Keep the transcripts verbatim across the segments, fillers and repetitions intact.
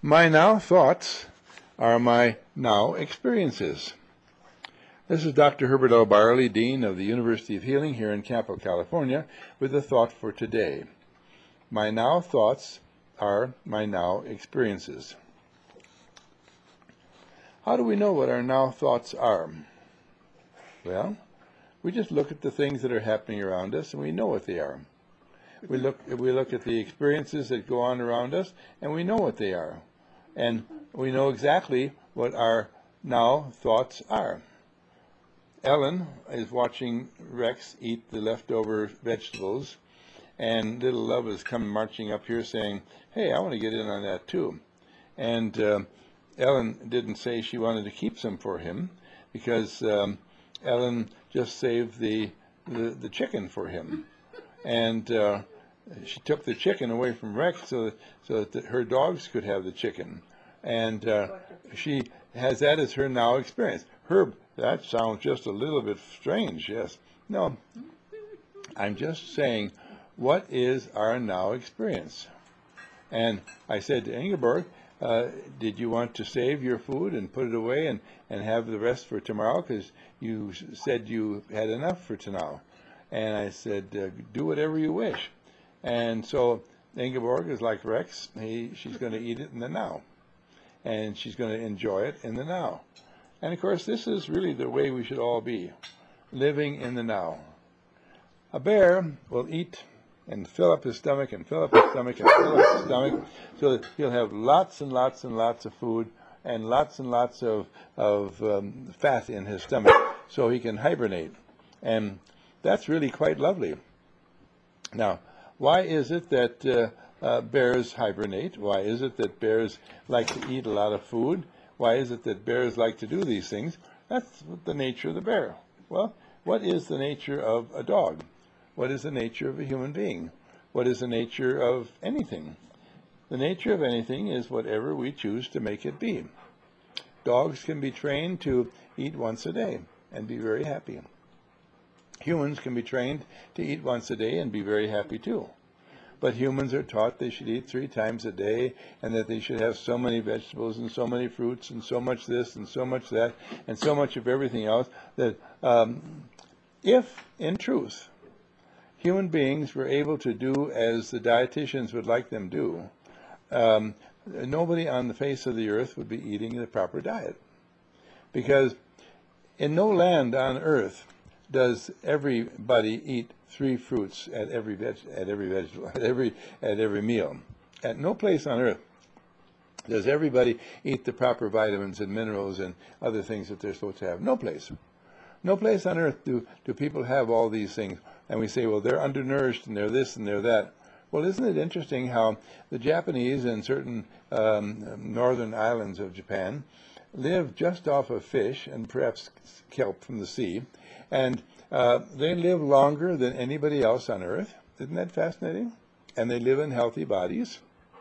My now thoughts are my now experiences. This is Doctor Herbert L. Barley, Dean of the University of Healing here in Campo, California, with a thought for today. My now thoughts are my now experiences. How do we know what our now thoughts are? Well, we just look at the things that are happening around us and we know what they are. We look, we look at the experiences that go on around us and we know what they are. And we know exactly what our now thoughts are. Ellen is watching Rex eat the leftover vegetables, and little Love is coming marching up here saying, hey, I want to get in on that too. And uh, Ellen didn't say she wanted to keep some for him because um, Ellen just saved the, the, the chicken for him. And uh, she took the chicken away from Rex so that, so that the, her dogs could have the chicken. And uh, she has that as her now experience. Herb, that sounds just a little bit strange, yes. No, I'm just saying, what is our now experience? And I said to Ingeborg, uh, did you want to save your food and put it away and, and have the rest for tomorrow? Because you said you had enough for tomorrow. And I said, uh, do whatever you wish. And so Ingeborg is like Rex. He, she's going to eat it in the now. And she's going to enjoy it in the now. And of course, this is really the way we should all be, living in the now. A bear will eat and fill up his stomach and fill up his stomach and fill up his stomach so that he'll have lots and lots and lots of food and lots and lots of, of um, fat in his stomach so he can hibernate. And that's really quite lovely. Now, why is it that uh, uh, bears hibernate? Why is it that bears like to eat a lot of food? Why is it that bears like to do these things? That's the nature of the bear. Well, what is the nature of a dog? What is the nature of a human being? What is the nature of anything? The nature of anything is whatever we choose to make it be. Dogs can be trained to eat once a day and be very happy. Humans can be trained to eat once a day and be very happy too. But humans are taught they should eat three times a day and that they should have so many vegetables and so many fruits and so much this and so much that and so much of everything else that um, if, in truth, human beings were able to do as the dietitians would like them do, um, nobody on the face of the earth would be eating the proper diet. Because in no land on earth does everybody eat three fruits at every veg at every vegetable at every at every meal. At no place on earth does everybody eat the proper vitamins and minerals and other things that they're supposed to have. No place. No place on earth do, do people have all these things. And we say, well, they're undernourished and they're this and they're that. Well, isn't it interesting how the Japanese and certain um, northern islands of Japan live just off of fish and perhaps kelp from the sea, and uh, they live longer than anybody else on earth. Isn't that fascinating? And they live in healthy bodies,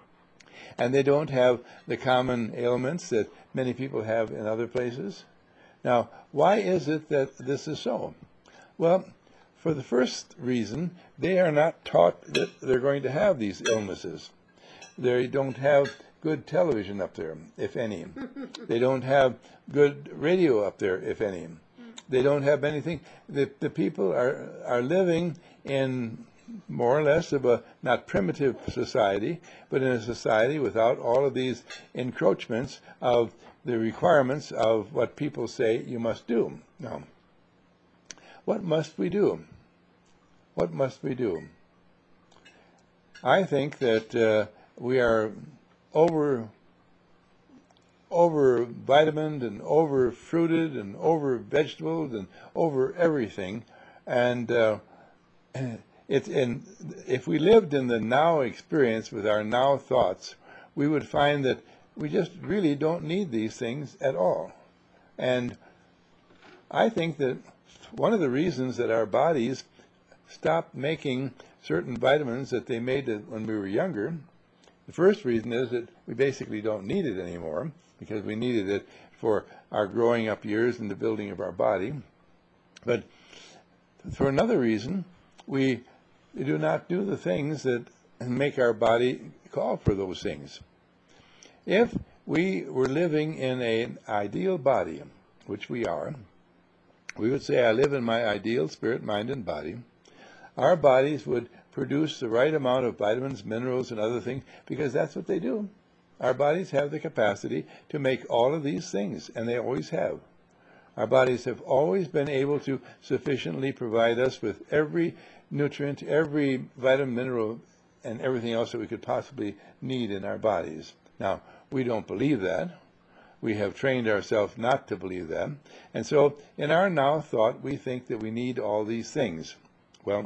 and they don't have the common ailments that many people have in other places. Now, why is it that this is so? Well, for the first reason, they are not taught that they're going to have these illnesses. They don't have good television up there, if any. They don't have good radio up there, if any. They don't have anything. The, the people are, are living in more or less of a, not primitive society, but in a society without all of these encroachments of the requirements of what people say you must do. Now, what must we do? What must we do? I think that uh, we are over over vitamined and over fruited and over vegetables and over everything, and uh, it's in if we lived in the now experience with our now thoughts, we would find that we just really don't need these things at all. And I think that one of the reasons that our bodies stopped making certain vitamins that they made when we were younger, the first reason is that we basically don't need it anymore because we needed it for our growing up years and the building of our body. But for another reason, we do not do the things that make our body call for those things. if we were living in an ideal body, which we are, we would say, I live in my ideal spirit, mind, and body. Our bodies would produce the right amount of vitamins, minerals, and other things, because that's what they do. Our bodies have the capacity to make all of these things, and they always have. Our bodies have always been able to sufficiently provide us with every nutrient, every vitamin, mineral, and everything else that we could possibly need in our bodies. Now, we don't believe that. We have trained ourselves not to believe that. And so, in our now thought, we think that we need all these things. Well,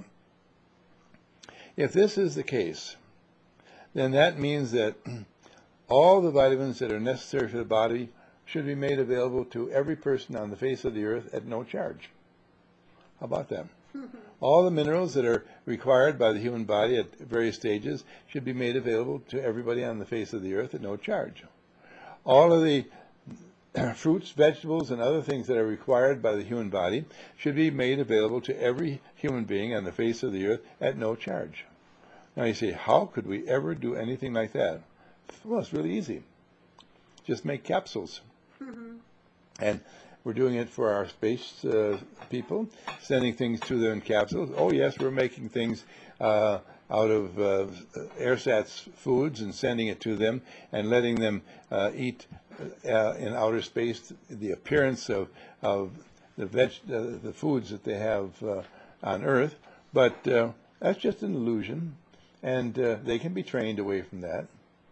if this is the case, then that means that all the vitamins that are necessary for the body should be made available to every person on the face of the earth at no charge. How about that? All the minerals that are required by the human body at various stages should be made available to everybody on the face of the earth at no charge. All of the fruits, vegetables, and other things that are required by the human body should be made available to every human being on the face of the earth at no charge. Now you say, how could we ever do anything like that? Well, it's really easy. Just make capsules. Mm-hmm. And we're doing it for our space uh, people, sending things to them in capsules. Oh, yes, we're making things uh, out of uh, AirSats foods and sending it to them and letting them uh, eat uh, in outer space the appearance of, of the, veg uh, the foods that they have uh, on Earth. But uh, that's just an illusion, and uh, they can be trained away from that.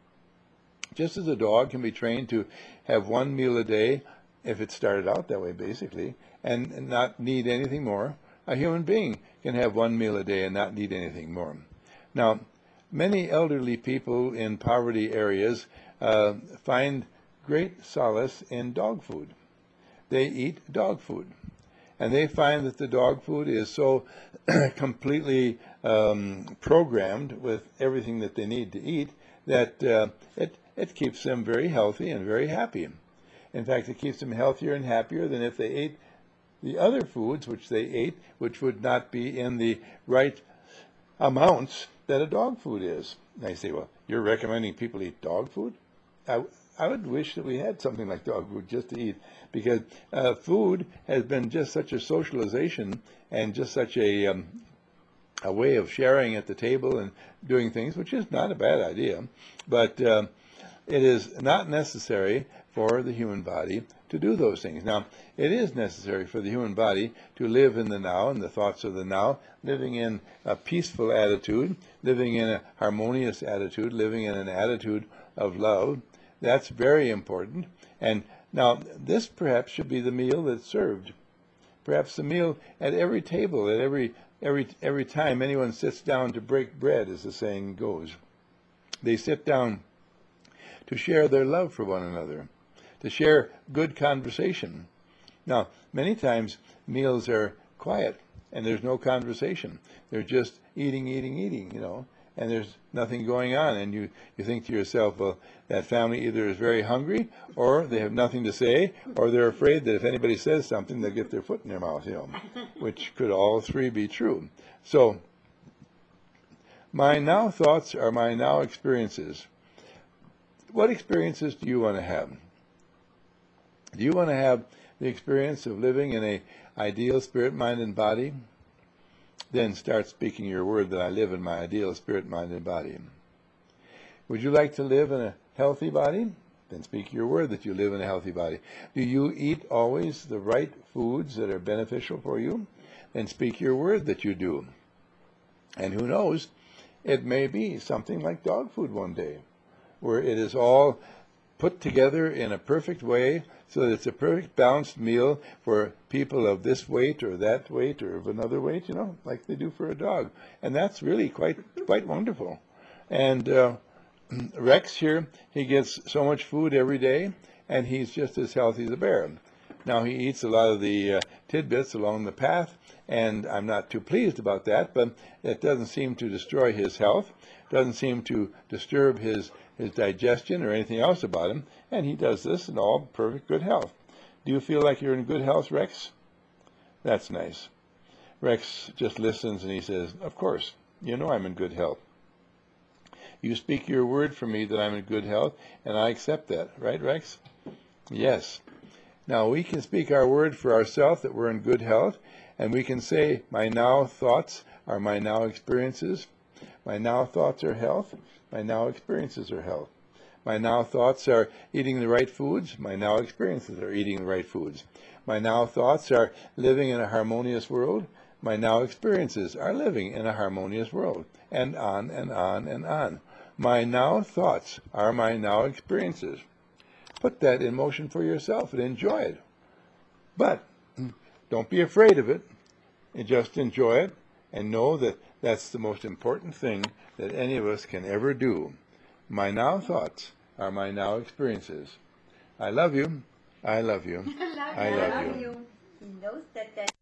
Just as a dog can be trained to have one meal a day, if it started out that way, basically, and not need anything more, a human being can have one meal a day and not need anything more. Now, many elderly people in poverty areas uh, find great solace in dog food. They eat dog food, and they find that the dog food is so completely um, programmed with everything that they need to eat that uh, it It keeps them very healthy and very happy. In fact, it keeps them healthier and happier than if they ate the other foods which they ate, which would not be in the right amounts that a dog food is. And I say, well, you're recommending people eat dog food? I, I would wish that we had something like dog food just to eat, because uh, food has been just such a socialization and just such a um, a way of sharing at the table and doing things, which is not a bad idea, but uh, it is not necessary for the human body to do those things. Now, it is necessary for the human body to live in the now and the thoughts of the now, living in a peaceful attitude, living in a harmonious attitude, living in an attitude of love. That's very important. And now, this perhaps should be the meal that's served. Perhaps the meal at every table, at every every every time anyone sits down to break bread, as the saying goes. They sit down to share their love for one another, to share good conversation. Now, many times meals are quiet and there's no conversation. They're just eating, eating, eating, you know, and there's nothing going on. And you, you think to yourself, well, that family either is very hungry or they have nothing to say, or they're afraid that if anybody says something, they'll get their foot in their mouth, you know, which could all three be true. So, my now thoughts are my now experiences. What experiences do you want to have? Do you want to have the experience of living in an ideal spirit, mind, and body? Then start speaking your word that I live in my ideal spirit, mind, and body. Would you like to live in a healthy body? Then speak your word that you live in a healthy body. Do you eat always the right foods that are beneficial for you? Then speak your word that you do. And who knows, it may be something like dog food one day, where it is all put together in a perfect way so that it's a perfect balanced meal for people of this weight or that weight or of another weight, you know, like they do for a dog. And that's really quite quite wonderful. And uh, Rex here, he gets so much food every day, and he's just as healthy as a bear. Now, he eats a lot of the uh, tidbits along the path, and I'm not too pleased about that, but it doesn't seem to destroy his health, doesn't seem to disturb his his digestion or anything else about him, and he does this in all perfect good health. Do you feel like you're in good health, Rex? That's nice. Rex just listens and he says, of course, you know I'm in good health. You speak your word for me that I'm in good health, and I accept that. Right, Rex? Yes. Now we can speak our word for ourselves that we're in good health, and we can say, my now thoughts are my now experiences. My now thoughts are health. My now experiences are health. My now thoughts are eating the right foods. My now experiences are eating the right foods. My now thoughts are living in a harmonious world. My now experiences are living in a harmonious world. And on and on and on. My now thoughts are my now experiences. Put that in motion for yourself and enjoy it. But don't be afraid of it. And just enjoy it and know that that's the most important thing that any of us can ever do. My now thoughts are my now experiences. I love you. I love you. I love I you. love I love you. you. He knows that that